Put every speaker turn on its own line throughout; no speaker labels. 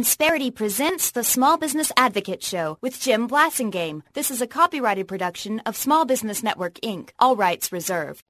Insperity presents the Small Business Advocate Show with Jim Blasingame. This is a copyrighted production of Small Business Network, Inc., all rights reserved.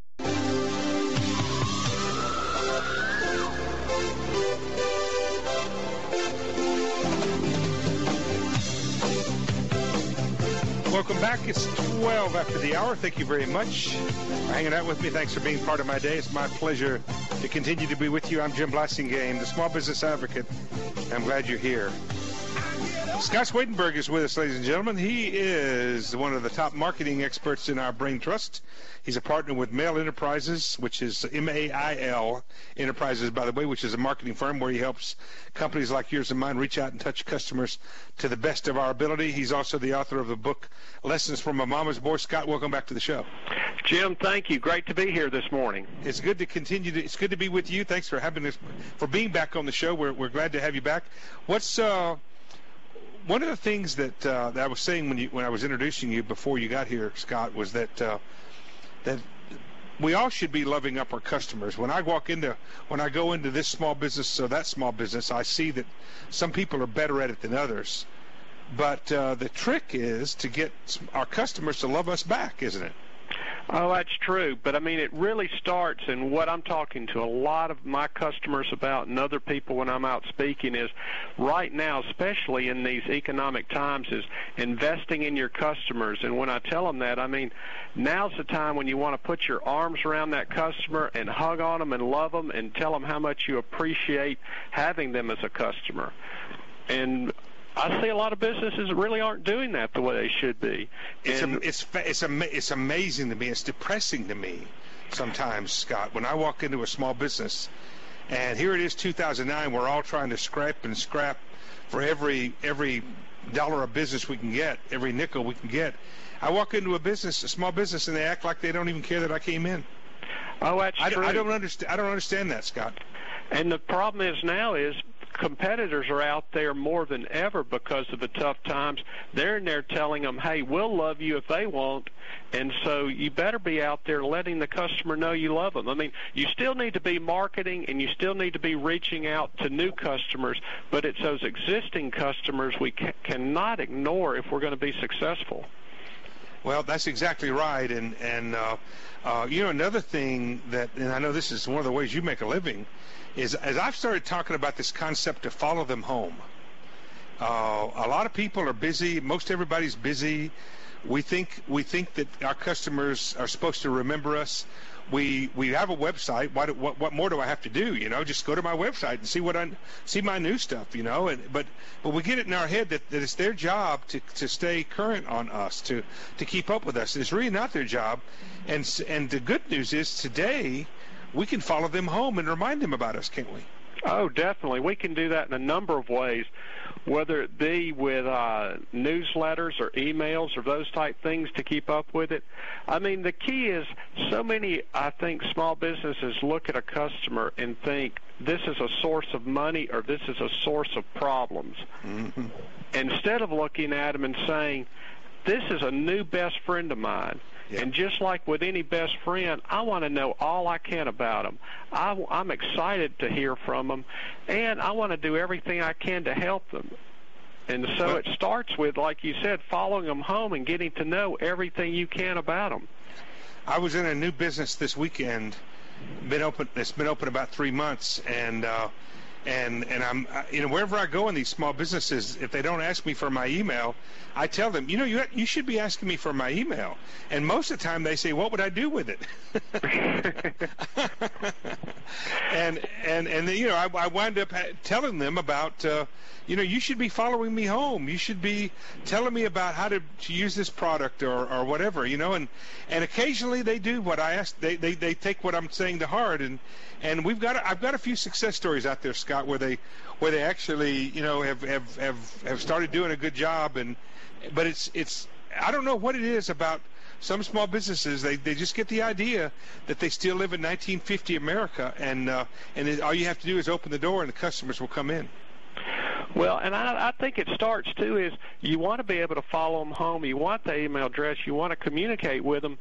Welcome back. It's 12 after the hour. Thank you very much for hanging out with me. Thanks for being part of my day. It's my pleasure to continue to be with you. I'm Jim Blasingame, the Small Business Advocate. I'm glad you're here. Scott Swedenberg is with us, ladies and gentlemen. He is one of the top marketing experts in our Brain Trust. He's a partner with Mail Enterprises, which is M-A-I-L Enterprises, by the way, which is a marketing firm where he helps companies like yours and mine reach out and touch customers to the best of our ability. He's also the author of the book, Lessons from a Mama's Boy. Scott, welcome back to the show.
Jim, thank you. Great to be here this morning.
It's good to continue. It's good to be with you. Thanks for having us, for being back on the show. We're glad to have you back. What's one of the things that I was saying when I was introducing you before you got here, Scott, was that we all should be loving up our customers. When I go into this small business or that small business, I see that some people are better at it than others. But the trick is to get our customers to love us back, isn't it?
Oh, that's true. But, I mean, it really starts, and what I'm talking to a lot of my customers about and other people when I'm out speaking is right now, especially in these economic times, is investing in your customers. And when I tell them that, I mean, now's the time when you want to put your arms around that customer and hug on them and love them and tell them how much you appreciate having them as a customer. And I see a lot of businesses that really aren't doing that the way they should be.
It's amazing to me. It's depressing to me sometimes, Scott, when I walk into a small business, and here it is, 2009. We're all trying to scrap for every dollar of business we can get, every nickel we can get. I walk into a small business, and they act like they don't even care that I came in.
Oh, that's true.
I don't understand that, Scott.
And the problem is now is competitors are out there more than ever because of the tough times. They're in there telling them, hey, we'll love you if they won't, and so you better be out there letting the customer know you love them. I mean, you still need to be marketing and you still need to be reaching out to new customers, but it's those existing customers we cannot ignore if we're going to be successful.
Well, that's exactly right, and you know, another thing that, and I know this is one of the ways you make a living, is as I've started talking about this concept to follow them home. A lot of people are busy. Most everybody's busy. We think that our customers are supposed to remember us. We have a website. What more do I have to do? You know, just go to my website and see my new stuff. You know, but we get it in our head that it's their job to stay current on us, to keep up with us. It's really not their job. And the good news is today we can follow them home and remind them about us, can't we?
Oh, definitely. We can do that in a number of ways, whether it be with newsletters or emails or those type things to keep up with it. I mean, the key is so many, I think, small businesses look at a customer and think this is a source of money or this is a source of problems. Mm-hmm. Instead of looking at them and saying, this is a new best friend of mine. Yeah. And just like with any best friend, I want to know all I can about them. I'm excited to hear from them, and I want to do everything I can to help them. And so it starts with, like you said, following them home and getting to know everything you can about them.
I was in a new business this weekend. It's been open about 3 months, and I'm, you know, wherever I go in these small businesses, if they don't ask me for my email, I tell them, you know, you should be asking me for my email. And most of the time they say, what would I do with it? and you know, I wind up telling them about, you know, you should be following me home. You should be telling me about how to use this product or whatever, you know. And occasionally they do what I ask. They take what I'm saying to heart. And I've got a few success stories out there, Scott, where they actually, you know, have started doing a good job. But it's I don't know what it is about some small businesses. They just get the idea that they still live in 1950 America, and all you have to do is open the door and the customers will come in.
Well, and I think it starts, too, is you want to be able to follow them home. You want the email address. You want to communicate with them.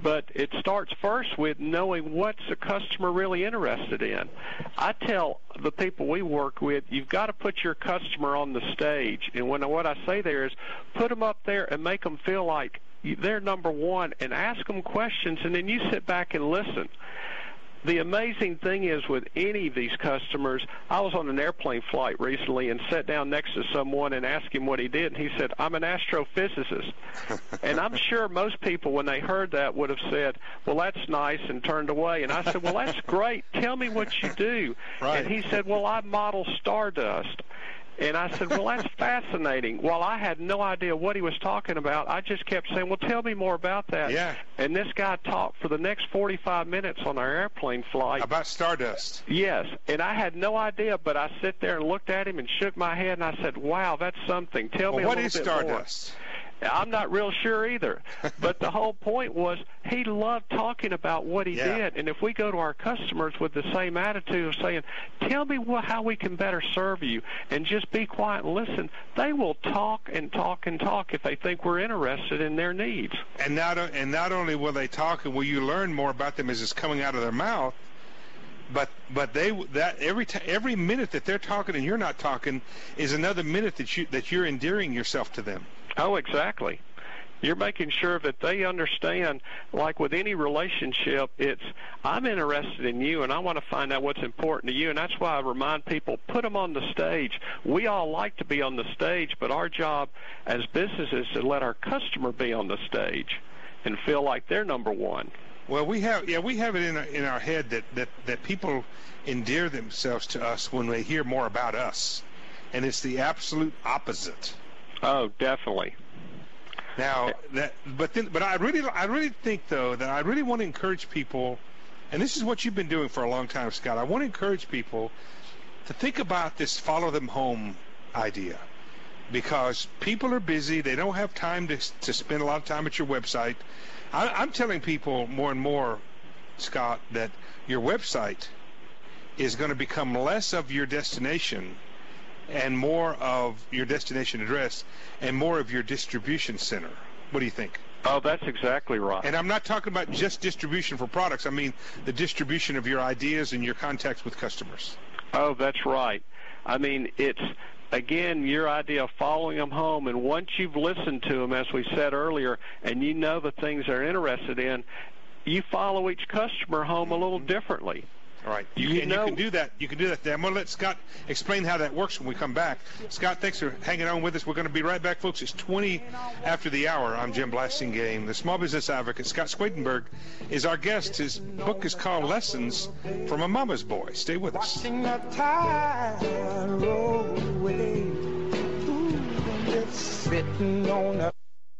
But it starts first with knowing what's the customer really interested in. I tell the people we work with, you've got to put your customer on the stage. And what I say there is put them up there and make them feel like they're number one, and ask them questions, and then you sit back and listen. The amazing thing is with any of these customers, I was on an airplane flight recently and sat down next to someone and asked him what he did, and he said, I'm an astrophysicist. And I'm sure most people, when they heard that, would have said, well, that's nice, and turned away. And I said, well, that's great. Tell me what you do. Right. And he said, well, I model stardust. And I said, well, that's fascinating. While I had no idea what he was talking about, I just kept saying, well, tell me more about that.
Yeah.
And this guy talked for the next 45 minutes on our airplane flight.
About stardust.
Yes. And I had no idea, but I sit there and looked at him and shook my head, and I said, wow, that's something. Tell me a little bit more.
What is stardust?
I'm not real sure either. But the whole point was he loved talking about what he did. And if we go to our customers with the same attitude of saying, tell me how we can better serve you, and just be quiet and listen, they will talk and talk and talk if they think we're interested in their needs.
And not only will they talk and will you learn more about them as it's coming out of their mouth, but every minute that they're talking and you're not talking is another minute that you're endearing yourself to them.
Oh, exactly. You're making sure that they understand, like with any relationship, it's I'm interested in you and I want to find out what's important to you. And that's why I remind people, put them on the stage. We all like to be on the stage, but our job as businesses is to let our customer be on the stage and feel like they're number one.
Well, we have it in our head that people endear themselves to us when they hear more about us, and it's the absolute opposite.
Oh, definitely.
Now, but I really think though that I really want to encourage people, and this is what you've been doing for a long time, Scott. I want to encourage people to think about this follow them home idea, because people are busy. They don't have time to spend a lot of time at your website. I'm telling people more and more, Scott, that your website is going to become less of your destination and more of your destination address and more of your distribution center. What do you think?
Oh, that's exactly right.
And I'm not talking about just distribution for products. I mean the distribution of your ideas and your contacts with customers.
Oh, that's right. I mean, it's, again, your idea of following them home, and once you've listened to them, as we said earlier, and you know the things they're interested in, you follow each customer home a little differently.
All right. You can do that. You can do that. I'm going to let Scott explain how that works when we come back. Scott, thanks for hanging on with us. We're going to be right back, folks. It's 20 after the hour. I'm Jim Blasingame, the small business advocate. Scott Squadenberg is our guest. His book is called Lessons from a Mama's Boy. Stay with us.
Watching the tide roll away. Ooh, and it's sitting on a...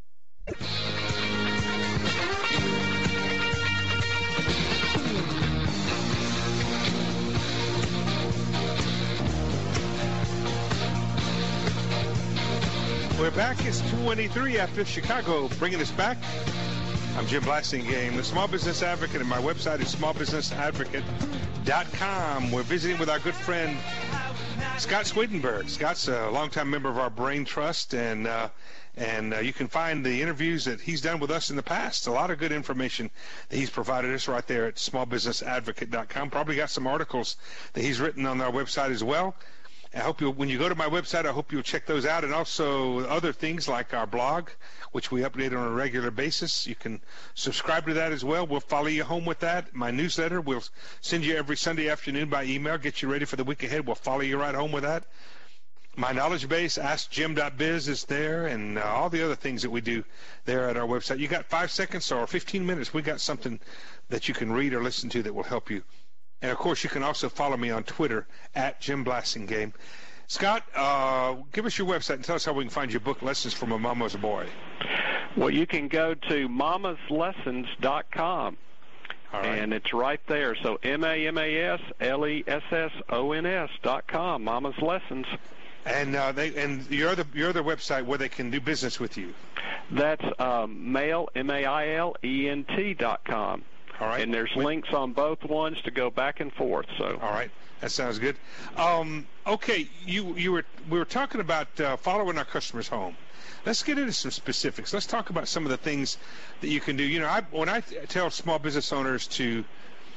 We're back. It's 23 after Chicago, bringing us back. I'm Jim Blasingame, the Small Business Advocate, and my website is smallbusinessadvocate.com. We're visiting with our good friend Scott Squadenberg. Scott's a longtime member of our Brain Trust, and you can find the interviews that he's done with us in the past. A lot of good information that he's provided us right there at smallbusinessadvocate.com. Probably got some articles that he's written on our website as well. I hope when you go to my website, I hope you'll check those out, and also other things like our blog, which we update on a regular basis. You can subscribe to that as well. We'll follow you home with that. My newsletter, we'll send you every Sunday afternoon by email, get you ready for the week ahead. We'll follow you right home with that. My knowledge base, AskJim.biz, is there, and all the other things that we do there at our website. You got 5 seconds or 15 minutes. We got something that you can read or listen to that will help you. And, of course, you can also follow me on Twitter at Jim Blasingame. Scott, give us your website and tell us how we can find your book, Lessons from a Mama's Boy.
Well, you can go to mamaslessons.com.
All right.
And it's right there. So MAMASLESSONS.com, Mama's Lessons.
And your other website where they can do business with you.
That's mail, MAILENT.com.
All right.
And there's links on both ones to go back and forth. So.
All right. That sounds good. Okay, we were talking about following our customers home. Let's get into some specifics. Let's talk about some of the things that you can do. You know, when I tell small business owners to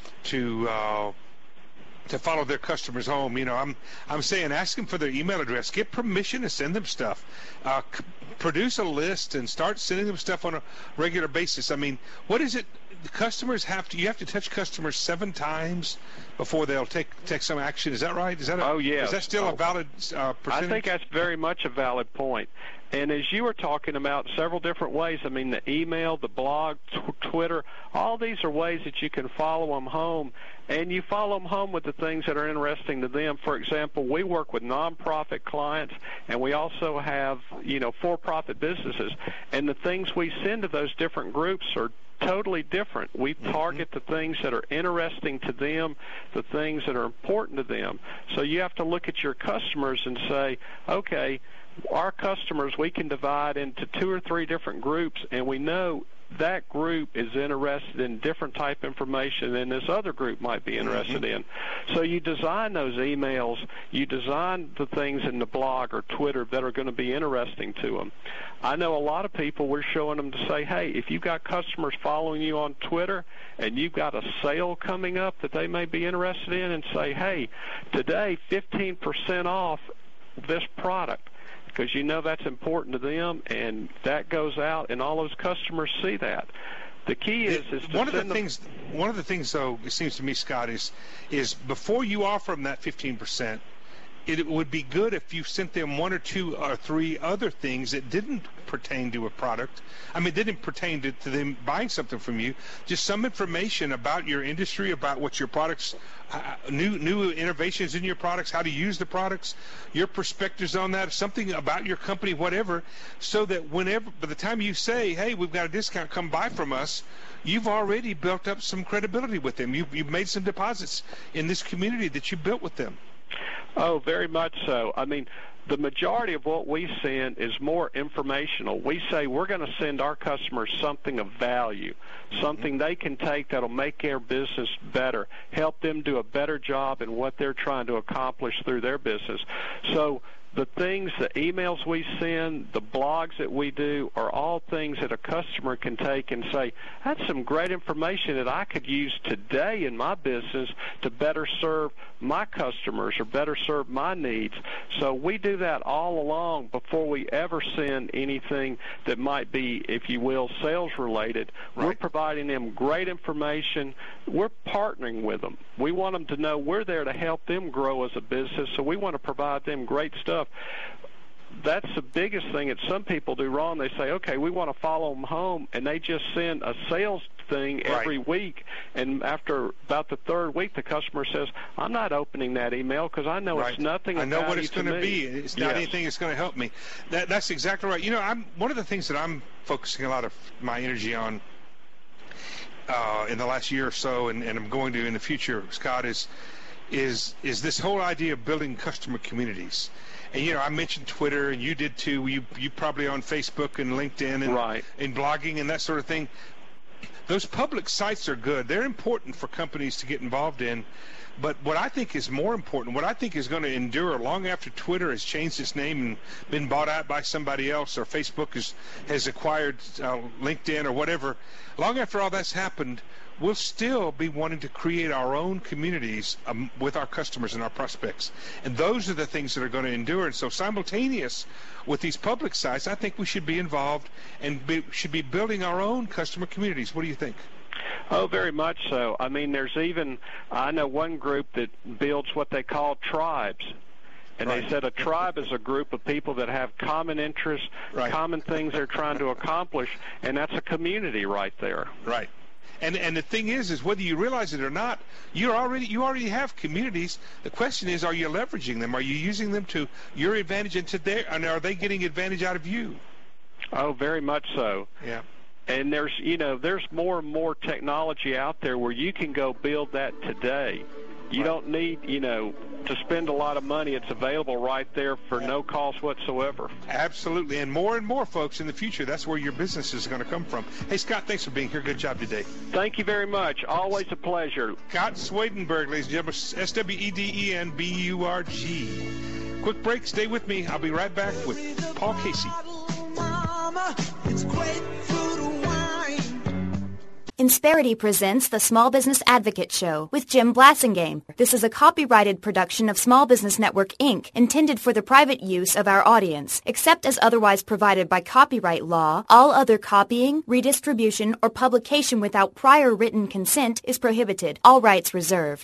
follow their customers home, you know, I'm saying ask them for their email address, get permission to send them stuff, produce a list, and start sending them stuff on a regular basis. I mean, what is it? The customers you have to touch customers 7 times before they'll take some action. Is that right? Is that is that still a valid percentage?
I think that's very much a valid point. And as you were talking about several different ways, I mean, the email, the blog, Twitter, all these are ways that you can follow them home, and you follow them home with the things that are interesting to them. For example, we work with nonprofit clients, and we also have, you know, for-profit businesses, and the things we send to those different groups are totally different. We target the things that are interesting to them, the things that are important to them. So you have to look at your customers and say, okay, our customers we can divide into 2 or 3 different groups, and we know that group is interested in different type information than this other group might be interested in. So you design those emails, you design the things in the blog or Twitter that are going to be interesting to them. I know a lot of people, we're showing them to say, hey, if you've got customers following you on Twitter and you've got a sale coming up that they may be interested in, and say, hey, today 15% off this product, because you know that's important to them, and that goes out, and all those customers see that. The key is
one of the things, though, it seems to me, Scott, is before you offer them that 15%, it would be good if you sent them 1 or 2 or 3 other things that didn't pertain to a product. I mean, didn't pertain to them buying something from you. Just some information about your industry, about what your products, new innovations in your products, how to use the products, your perspectives on that, something about your company, whatever, so that whenever, by the time you say, hey, we've got a discount, come buy from us, you've already built up some credibility with them. You've made some deposits in this community that you built with them.
Oh, very much so. I mean, the majority of what we send is more informational. We say we're going to send our customers something of value, something they can take that'll make their business better, help them do a better job in what they're trying to accomplish through their business. So the things, the emails we send, the blogs that we do are all things that a customer can take and say, that's some great information that I could use today in my business to better serve my customers or better serve my needs. So we do that all along before we ever send anything that might be, if you will, sales related. Right. We're providing them great information. We're partnering with them. We want them to know we're there to help them grow as a business, so we want to provide them great stuff. That's the biggest thing that some people do wrong. They say, okay, we want to follow them home, and they just send a sales thing every week, and after about the 3rd week, the customer says, I'm not opening that email because I know it's nothing about
I know what it's going to be. It's not anything that's going to help me. That's exactly right. You know, one of the things that I'm focusing a lot of my energy on in the last year or so, and I'm going to in the future, Scott, is this whole idea of building customer communities. And, you know, I mentioned Twitter, and you did too. You probably on Facebook and LinkedIn and blogging and that sort of thing. Those public sites are good. They're important for companies to get involved in. But what I think is more important, what I think is going to endure long after Twitter has changed its name and been bought out by somebody else, or Facebook has acquired LinkedIn or whatever, long after all that's happened, we'll still be wanting to create our own communities with our customers and our prospects. And those are the things that are going to endure. And so simultaneous with these public sites, I think we should be involved and should be building our own customer communities. What do you think?
Oh, very much so. I mean, I know one group that builds what they call tribes. And they said a tribe is a group of people that have common interests, common things they're trying to accomplish, and that's a community right there.
Right. And the thing is whether you realize it or not, you already have communities. The question is, are you leveraging them? Are you using them to your advantage and are they getting advantage out of you?
Oh, very much so.
Yeah.
And there's more and more technology out there where you can go build that today. You don't need, to spend a lot of money. It's available right there for no cost whatsoever.
Absolutely. And more, folks, in the future, that's where your business is going to come from. Hey, Scott, thanks for being here. Good job today.
Thank you very much. Always a pleasure.
Scott Swedenburg, ladies and gentlemen, Swedenburg. Quick break. Stay with me. I'll be right back with Paul Casey.
It's grapefruit wine.
Insperity presents the Small Business Advocate Show with Jim Blasingame. This is a copyrighted production of Small Business Network, Inc., intended for the private use of our audience. Except as otherwise provided by copyright law, all other copying, redistribution, or publication without prior written consent is prohibited. All rights reserved.